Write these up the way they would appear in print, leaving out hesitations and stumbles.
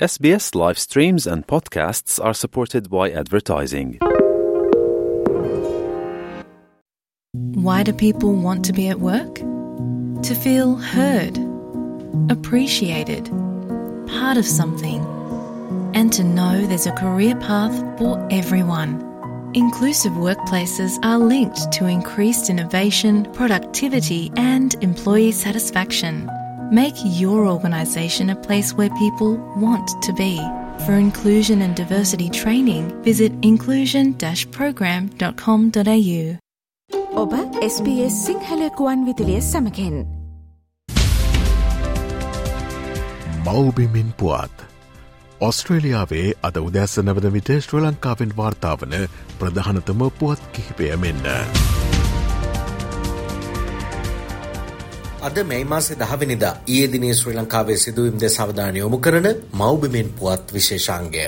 SBS live streams and podcasts are supported by advertising. Why do people want to be at work? To feel heard, appreciated, part of something, and to know there's a career path for everyone. Inclusive workplaces are linked to increased innovation, productivity, and employee satisfaction. Make your organisation a place where people want to be. For inclusion and diversity training, visit inclusion-program.com.au. ඔබ SBS Sinhala ගුවන් විදුලිය සමගින් මව්බිමින් පුවත් ඔස්ට්‍රේලියාවේ අද උදැස්ස නවද විට ශ්‍රී ලංකාවෙන් වාර්තාවන ප්‍රධානතම පුවත් කිහිපය මෙන්න. අද මේ මාසේ 10 වෙනිදා ඊයේ දිනේ ශ්‍රී ලංකාවේ සිදුවීම් දෙස අවධානය යොමු කරන මව්බිමින් පුවත් විශේෂාංගය.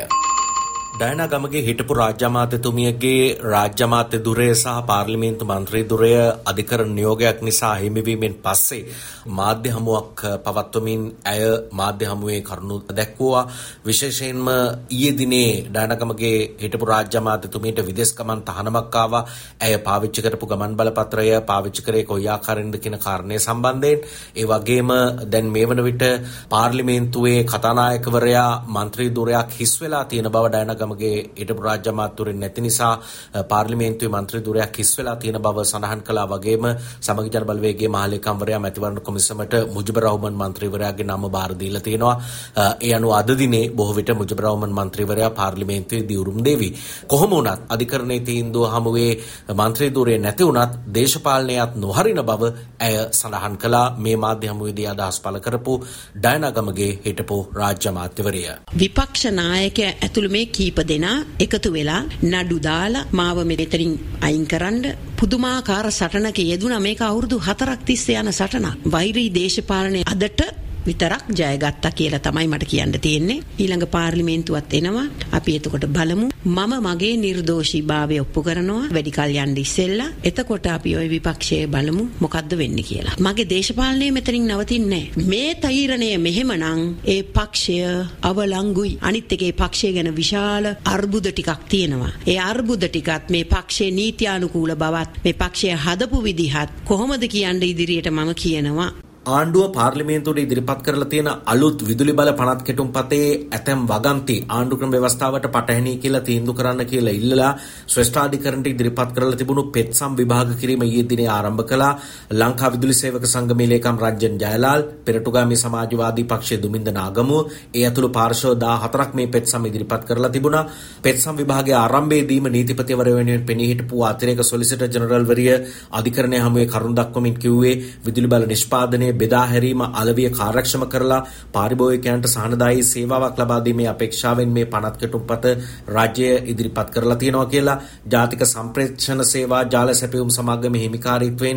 ඩයනා ගමගේ හිටපු රාජ්‍ය අමාත්‍යතුමියගේ රාජ්‍ය අමාත්‍ය ධුරය සහ පාර්ලිමේන්තු මන්ත්‍රී ධුරය අධිකරණ නියෝගයක් නිසා හිමිවීමෙන් පස්සේ මාධ්‍ය හමුවක් පවත්වමින් ඇය මාධ්‍ය හමුවේ කරුණු දැක්වුවා. විශේෂයෙන්ම ඊයේ දිනේ ඩයනා ගමගේ හිටපු රාජ්‍ය අමාත්‍යතුමියට විදේශ ගමන් තහනමක් ආවා. ඇය පාවිච්චි කරපු ගමන් බලපත්‍රය පාවිච්චි කරේ කොයි ආකාරයෙන්ද කියන කාරණය සම්බන්ධයෙන්. ඒ වගේම දැන් මේ වන විට පාර්ලිමේන්තුවේ කතානායකවරයා මන්ත්‍රී ධුරයක් හිස් වෙලා තියෙන බව ඩයනා ගමගේ හිටපු රාජ්‍ය අමාත්‍යවරුන් නැති නිසා පාර්ලිමේන්තුවේ මන්ත්‍රී ධුරයක් හිස් වෙලා තියෙන බව සඳහන් කළා. වගේම සමගි ජන බලවේගයේ මහලේකම්වරයා මැතිවරණ කොමිසමට මුජිබුර් රහ්මන් මන්ත්‍රීවරයාගේ නම බාර දීලා තියෙනවා. ඒ අනුව අද දිනේ බොහෝ විට මුජිබුර් රහ්මන් මන්ත්‍රීවරයා පාර්ලිමේන්තුවේ දියුරුම් දෙවි. කොහොම වුණත් අධිකරණයේ තීන්දුව හමුවේ මන්ත්‍රී ධුරය නැති වුණත් දේශපාලනයත් නොහරින බව ඇය සඳහන් කළා. මේ මාධ්‍ය හමුවේදී අදහස් පළ කරපු ඩයනා ගමගේ හිටපු රාජ්‍ය අමාත්‍යවරිය. විපක්ෂ නායකයා ඇතුළු මේ කීප දෙනා එකතු වෙලා නඩු දාලා මාව මෙතනින් අයින් කරන්න පුදුමාකාර සටනක යෙදුණා. මේක අවුරුදු 4ක් තිස්සේ යන සටනක්. වෛරී දේශපාලනයේ අදට විතරක් ජයගත්තා කියලා තමයි මට කියන්න තියෙන්නේ. ඊළඟ පාර්ලිමේන්තුවත් එනවා. අපි එතකොට බලමු. මම මගේ නිර්දෝෂීභාවය ඔප්පු කරනවා වැඩි කල් යන්න ඉස්සෙල්ලා. එතකොට අපි ওই විපක්ෂයේ බලමු මොකද්ද වෙන්නේ කියලා. මගේ දේශපාලනය මෙතනින් නවතින්නේ නැහැ. මේ තීරණය මෙහෙමනම් ඒ පක්ෂය අවලංගුයි. අනිත් එකේ පක්ෂය ගැන විශාල අර්බුද ටිකක් තියෙනවා. ඒ අර්බුද ටිකත් මේ පක්ෂයේ නීත්‍යානුකූල බවත් මේ පක්ෂය හදපු විදිහත් කොහොමද කියන්නේ ඉදිරියට මම කියනවා. ආණ්ඩුව පාර්ලිමේන්තුවට ඉදිරිපත් කරලා තියෙන අලුත් විදුලි බල පනත් කෙටුම්පතේ ඇතැම් වගන්ති ආණ්ඩු ක්‍රම ව්‍යවස්ථාවට පටහැනි කියලා තීන්දුව කරන්න කියලා ඉල්ලලා ශ්‍රේෂ්ඨාධිකරණයට ඉදිරිපත් කරලා තිබුණු පෙත්සම් විභාග කිරීම ඊයේ දිනේ ආරම්භ කළා. ලංකා විදුලි සේවක සංගමේ ලේකම් රංජන් ජයලාල්, පෙරටුගාමී සමාජවාදී පක්ෂයේ දුමින්ද නාගමුව, ඒ ඇතුළු පාර්ශ්ව 14ක් මේ පෙත්සම් ඉදිරිපත් කරලා තිබුණා. පෙත්සම් විභාගයේ ආරම්භයේදීම නීතිපතිවරයා වෙනුවෙන් පෙනී හිටපු අතිරේක සොලිසිටර් ජෙනරල් වරිය අධිකරණය හමුවේ කරුණු දක්වමින් කිව්වේ විදුලි බල නිෂ්පාදනයේ බෙදා හැරීම අලවිය කාර්යක්ෂම කරලා පාරිභෝගිකයන්ට සහනදායී සේවාවක් ලබා දීමේ අපේක්ෂාවෙන් මේ පනත් කෙටුම්පත රාජ්‍යය ඉදිරිපත් කරලා තියෙනවා කියලා ජාතික සම්ප්‍රේෂණ සේවා ජාල සැපයුම් සමාගමේ හිමිකාරීත්වයෙන්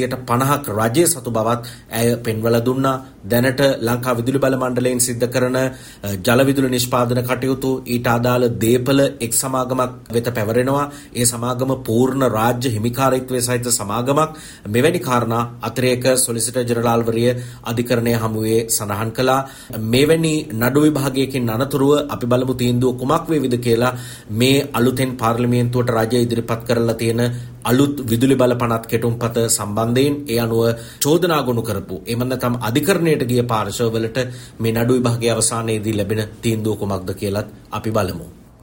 50% රජයේ සතු බවත් ඇය පෙන්වලා දුන්නා. දැනට ලංකා විදුලි බල මණ්ඩලයෙන් සිද්ධ කරන ජල විදුලි නිෂ්පාදන කටයුතු ඊට අදාළ දේපල එක් සමාගමක් වෙත පැවරෙනවා. ඒ සමාගම පූර්ණ රාජ්‍ය හිමිකාරීත්වයේ සහිත සමාගමක්. මෙවැනි කාරණා අතිරේක සොලිසිටර් ජෙනරාල් වරිය අධිකරණය හමුවේ සඳහන් කළා. මෙවැනි නඩු විභාගයකින් අනතුරුව අපි බලමු තීන්දුව කුමක් වේවිද කියලා. මේ අලුතෙන් පාර්ලිමේන්තුවට රජය ඉදිරිපත් කරලා තියෙන අලුත් විදුලි බල පනත් කෙටුම්පත සම්බන්ධයෙන් ඒ අනුව චෝදනා ගොනු කරපු එමන් නැත්නම් අධිකරණයට ගිය පාර්ශවවලට මේ නඩු විභාගයේ අවසානයේදී ලැබෙන තීන්දුව කුමක්ද කියලාත් අපි බලමු.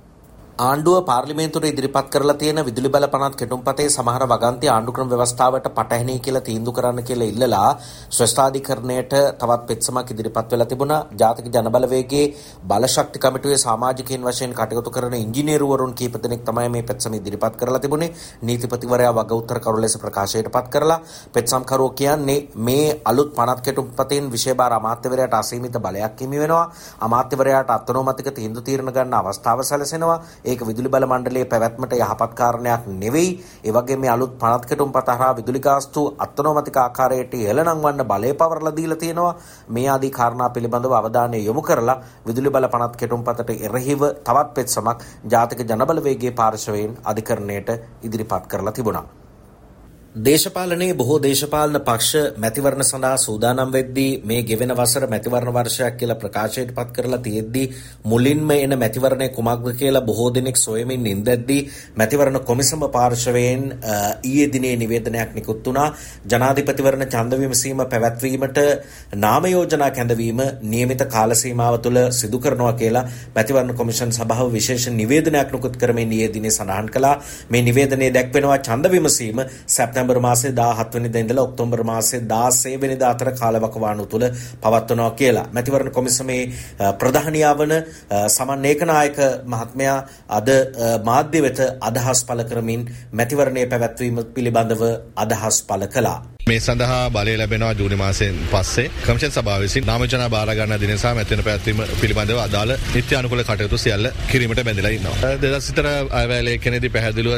ආණ්ඩුව පාර්ලිමේන්තුවට ඉදිරිපත් කරලා තියෙන විදුලි බල පනත් කෙටුම්පතේ සමහර වගන්ති ආණ්ඩු ක්‍රම ව්‍යවස්ථාවට පටහැනි කියලා තීන්දුව කරන්න කියලා ඉල්ලලා ශ්‍රේෂ්ඨාධිකරණයට තවත් පෙත්සමක් ඉදිරිපත් වෙලා තිබුණා. ජාතික ජනබලවේගයේ බලශක්ති කමිටුවේ සමාජිකයින් වශයෙන් කටයුතු කරන ඉංජිනේරුවරුන් කීප දෙනෙක් තමයි මේ පෙත්සම ඉදිරිපත් කරලා තිබුණේ. නීතිපතිවරයා වග උත්තරකරු ලෙස ප්‍රකාශයටපත් කරලා පෙත්සම්කරුවෝ කියන්නේ මේ අලුත් පනත් කෙටුම්පතෙන් විශේෂ අමාත්‍යවරයාට අසීමිත බලයක් හිමි වෙනවා. අමාත්‍යවරයාට අත්නෝමතික තීන්දුව తీරන ගන්න අවස්ථාව සැලසෙනවා. ඒක විදුලි බල මණ්ඩලයේ පැවැත්මට යහපත් කාරණයක් නෙවෙයි. ඒ වගේම මේ අලුත් පනත් කෙටුම්පත හරහා විදුලි ගාස්තු අත්නෝමතික ආකාරයට ඉහළනංවන්න බලය පවරලා දීලා තියෙනවා. මේ ආදී කාරණා පිළිබඳව අවධානය යොමු කරලා විදුලි බල පනත් කෙටුම්පතට එරෙහිව තවත් පෙත්සමක් ජාතික ජනබලවේගයේ පාර්ශවයෙන් අධිකරණයට ඉදිරිපත් කරලා තිබුණා. දේශපාලනයේ බොහෝ දේශපාලන පක්ෂ මැතිවරණ සඳහා සූදානම් වෙද්දී මේ ගෙවෙන වසර මැතිවරණ වර්ෂයක් කියලා ප්‍රකාශයට පත් කරලා තියෙද්දී මුලින්ම එන මැතිවරණය කුමක්ද කියලා බොහෝ දෙනෙක් සොයමින් ඉඳද්දී මැතිවරණ කොමිසම පාර්ශවයෙන් ඊයේ දිනේ නිවේදනයක් නිකුත් වුණා. ජනාධිපතිවරණ ඡන්ද විමසීම පැවැත්වීමට නාම යෝජනා කැඳවීම නියමිත කාල සීමාව තුළ සිදු කරනවා කියලා මැතිවරණ කොමිෂන් සභාව විශේෂ නිවේදනයක් නිකුත් කරමින් ඊයේ දිනේ සඳහන් කළා. මේ නිවේදනයේ දැක්වෙනවා ඡන්ද විමසීම සැප්තැම්බර් මාසේ 17 වෙනිදා ඉඳලා ඔක්තෝබර් මාසේ 16 වෙනිදා අතර කාලවකවානු තුල පවත්වනවා කියලා. මැතිවරණ කොමිසමේ ප්‍රධානියා වන සමන් ඒකනායක මහත්මයා අද මාධ්‍ය වෙත අදහස් පළ කරමින් මැතිවරණයේ පැවැත්වීම පිළිබඳව අදහස් පළ කළා. මේ සඳහා බලය ලැබෙනවා ජූනි මාසයෙන් පස්සේ කමිෂන් සභාව විසින් නාමජනා බාර ගන්න දින සහ මැතිවරණ පැවැත්වීම පිළිබඳව අදාළ නිත්‍යානුකූල කටයුතු සියල්ල කිරීමට බැඳලා ඉන්නවා. 2004 අයවැය ලේඛනයේදී පැහැදිලිව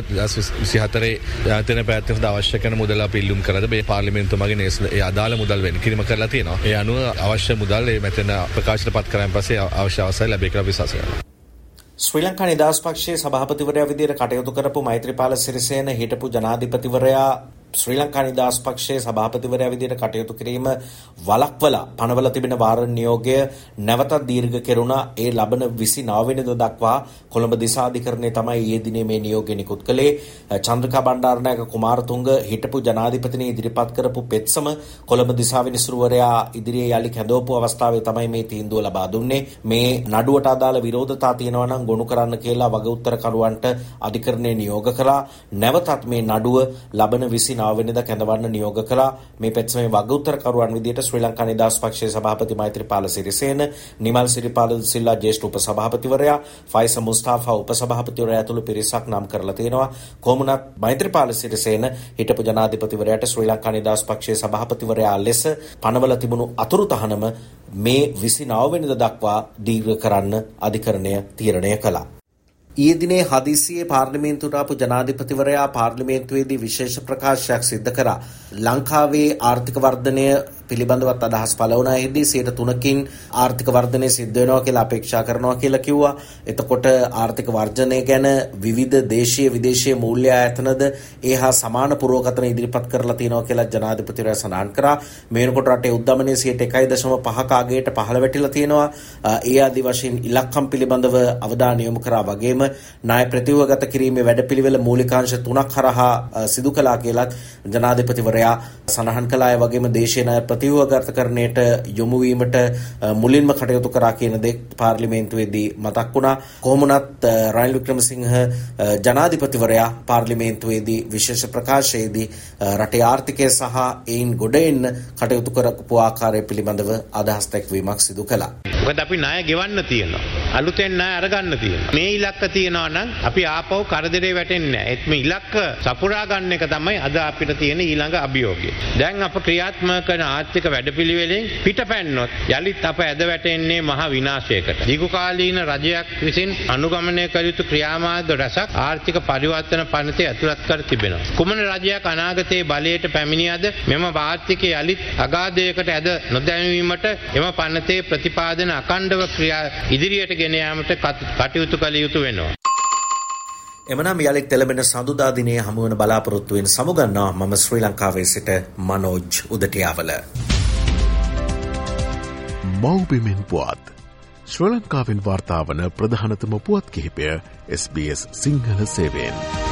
2024 මැතිවරණ පැවැත්වීමට අවශ්‍ය කරන මුදල් අපි ඉල්ලුම් කරලා මේ පාර්ලිමේන්තුව මගින් ඒ අදාළ මුදල් වෙන් කිරීම කරලා තියෙනවා. ඒ අනුව අවශ්‍ය මුදල් මේ මැතිවරණ ප්‍රකාශයට පත් කරායින් පස්සේ අවශ්‍ය අවසර ලැබේ කියලා විශ්වාස කරනවා. ශ්‍රී ලංකා නිදහස් පක්ෂයේ සභාපතිවරයා විදිහට කටයුතු කරපු මෛත්‍රීපාල සිරිසේන හිටපු ජනාධිපතිවරයා ශ්‍රී ලංකා නිදහස් පක්ෂයේ සභාපතිවරයා විදිහට කටයුතු කිරීම වළක්වලා පනවලා තිබෙන වාරණ නියෝගය නැවතත් දීර්ඝ කෙරුණා. ඒ ලබන 29 වෙනිදා දක්වා කොළඹ දිසාධිකරණයේ තමයි ඊයේ දිනේ මේ නියෝගය නිකුත් කළේ. චන්ද්‍රිකා බණ්ඩාරනායක කුමාරතුංග හිටපු ජනාධිපතිනි ඉදිරිපත් කරපු පෙත්සම කොළඹ දිසා විනිසුරුවරයා ඉදිරියේ යලි කැඳවපු අවස්ථාවේ තමයි මේ තීන්දුව ලබා දුන්නේ. මේ නඩුවට අදාළ විරෝධතා තියෙනවා නම් ගොනු කරන්න කියලා වග උත්තරකරුවන්ට අධිකරණය නියෝග කළා. නැවතත් මේ නඩුව ලබන 29 වෙනිදා කැඳවන්න නියෝග කළා. මේ පෙත්සමේ වග උත්තරකරුවන් විදිහට ශ්‍රී ලංකා නිදහස් පක්ෂයේ සභාපති මෛත්‍රීපාල සිරිසේන, නිමල් සිරිපාල සිල්ලා ජ්‍යෙෂ්ඨ උපසභාපතිවරයා, ෆයිස මුස්තාෆා උපසභාපතිවරයා ඇතුළු පිරිසක් නම් කරලා තියෙනවා. කොමුණත් මෛත්‍රීපාල සිරිසේන හිටපු ජනාධිපතිවරයාට ශ්‍රී ලංකා නිදහස් පක්ෂයේ සභාපතිවරයා ලෙස පනවලා තිබුණු අතුරු තහනම මේ 29 වෙනිදා දක්වා දීර්ඝ කරන්න අධිකරණය තීරණය කළා. ඊයේ දිනේ හදිසියේ පාර්ලිමේන්තුවට ආපු ජනාධිපතිවරයා පාර්ලිමේන්තුවේදී විශේෂ ප්‍රකාශයක් සිදු කරා. ලංකාවේ ආර්ථික වර්ධනය පිළිබඳවත් අදහස් පළ වුණා. එෙහිදී 3%කින් ආර්ථික වර්ධනය සිද්ධ වෙනවා කියලා අපේක්ෂා කරනවා කියලා කිව්වා. එතකොට ආර්ථික වර්ධනය ගැන විවිධ දේශීය විදේශීය මූල්‍ය ආයතනද ඒහා සමාන පුරෝගතන ඉදිරිපත් කරලා තියෙනවා කියලා ජනාධිපතිවරයා සඳහන් කරා. මේ වෙනකොට රටේ උද්දමනය 1.5% අගයට පහළ වැටිලා තියෙනවා. ඒ ආදි වශයෙන් ඉලක්කම් පිළිබඳව අවධානය යොමු කරා. වගේම ණය ප්‍රතිව්‍යුහගත කිරීමේ වැඩපිළිවෙල මූලිකාංශ 3ක් හරහා සිදු කළා කියලා ජනාධිපතිවරයා සඳහන් කළා. ඒ වගේම දේශීය ණය ප්‍රතිව්‍යුහගතකරණයට යොමු වීමට මුලින්ම කටයුතු කරා කියන දේ පාර්ලිමේන්තුවේදී මතක් වුණා. කොහොමුණත් රනිල් වික්‍රමසිංහ ජනාධිපතිවරයා පාර්ලිමේන්තුවේදී විශේෂ ප්‍රකාශයේදී රටේ ආර්ථිකය සහ එයින් ගොඩ එන්න කටයුතු කරපු ආකාරය පිළිබඳව අදහස් දැක්වීමක් සිදු කළා. මොකද අපි ණය ගෙවන්න තියෙනවා. අලුතෙන් ණය අරගන්න තියෙනවා. මේ ඉලක්ක තියෙනවා නම් අපි ආපහු කරදරේ වැටෙන්නේ නැහැ. ඒත් මේ ඉලක්ක සපුරා ගන්න එක තමයි අද අපිට තියෙන ඊළඟ අභියෝගය. දැන් අප ක්‍රියාත්මක කරන ආර්ථික වැඩපිළිවෙලෙන් පිටපැන්නොත් යලිත් අප ඇද වැටෙන්නේ මහ විනාශයකට. දීර්ඝකාලීන රජයක් විසින් අනුගමනය කළ යුතු ක්‍රියාමාර්ග රැසක් ආර්ථික පරිවර්තන පනතේ ඇතුළත් කර තිබෙනවා. කුමන රජයක් අනාගතයේ බලයට පැමිණියද මෙම ආර්ථිකය යලිත් අගාධයකට ඇද නොදැනීමට එම පනතේ ප්‍රතිපාදන අඛණ්ඩව ක්‍රියා ඉදිරියට ගෙන යාමට කටයුතු කළ යුතු වෙනවා. එමනම් යලිත් එළඹෙන සඳුදා දිනේ හමුවන බලාපොරොත්තු වෙන සමුගන්නවා. මම ශ්‍රී ලංකාවේ සිට මනෝජ් උදටියාවල. මව්බිමෙන් පුවත් ශ්‍රී ලංකාවෙන් වාර්තා වන ප්‍රධානතම පුවත් කිහිපය SBS සිංහල සේවයෙන්.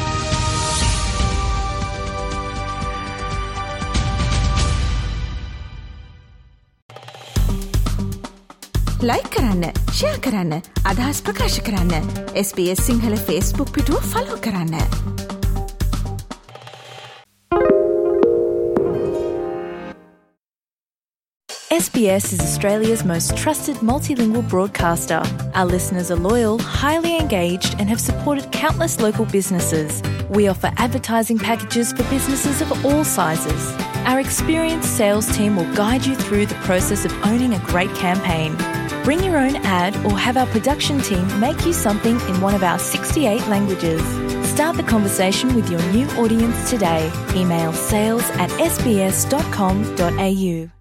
ලයික් කරන්න, ෂෙයා කරන්න, අදහස් ප්‍රකාශ කරන්න. SBS සිංහල Facebook පිටුව ෆලෝ කරන්න. SBS is Australia's most trusted multilingual broadcaster. Our listeners are loyal, highly engaged, and have supported countless local businesses. We offer advertising packages for businesses of all sizes. Our experienced sales team will guide you through the process of owning a great campaign. Bring your own ad or have our production team make you something in one of our 68 languages. Start the conversation with your new audience today. Email sales@sbs.com.au.